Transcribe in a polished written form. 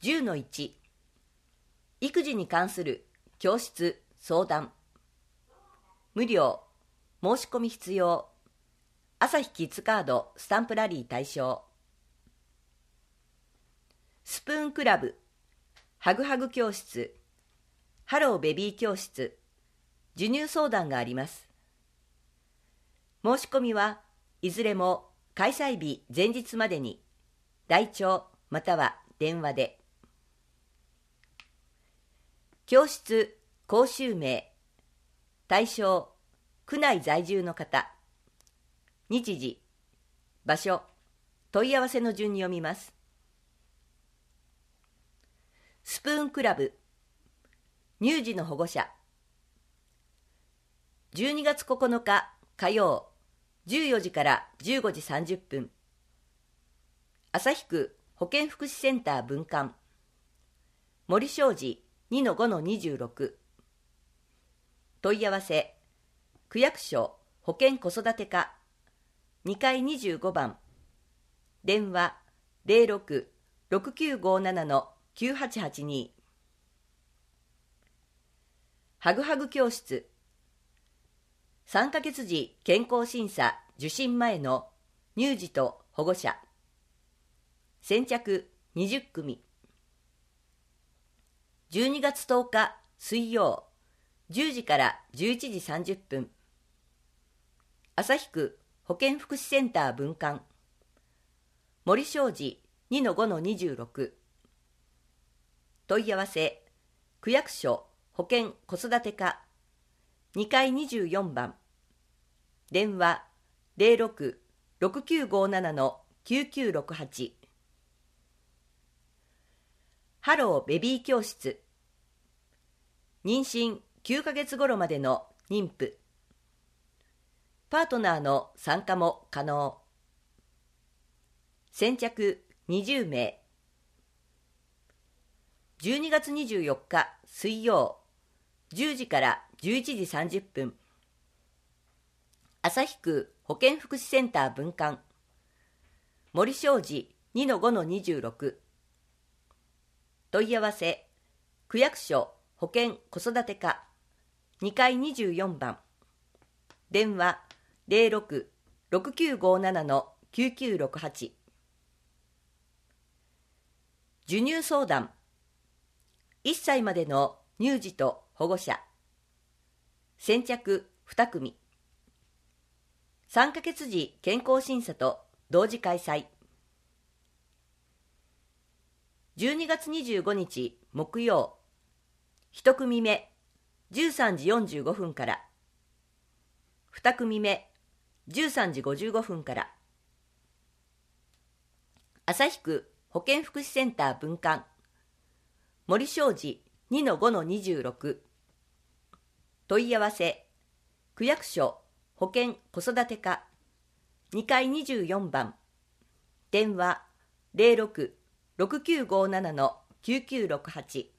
10-1 育児に関する教室相談無料申し込み必要朝日キッズカードスタンプラリー対象スプーンクラブハグハグ教室ハローベビー教室授乳相談があります。申し込みはいずれも開催日前日までに台帳または電話で。教室講習名対象区内在住の方日時場所問い合わせの順に読みます。スプーンクラブ乳児の保護者12月9日火曜14時から15時30分旭区保健福祉センター分館森商事 2-5-26 問い合わせ区役所保健子育て課2階25番電話 06-6957-9882 ハグハグ教室3ヶ月時健康審査受診前の乳児と保護者先着20組12月10日水曜10時から11時30分旭区保健福祉センター分館森商事 2-5-26 問い合わせ区役所保健子育て課2階24番電話 06-6957-9968 ハローベビー教室妊娠9ヶ月頃までの妊婦パートナーの参加も可能先着20名12月24日水曜10時から11時30分旭区保健福祉センター分館森商事 2-5-26 問い合わせ区役所保健子育て課2階24番電話 06-6957-9968 授乳相談1歳までの乳児と保護者先着2組3ヶ月時健康審査と同時開催12月25日木曜1組目13時45分から2組目13時55分から旭区保健福祉センター分館森商事 2-5-26 問い合わせ区役所保健子育て課2階24番電話 06-6957-9968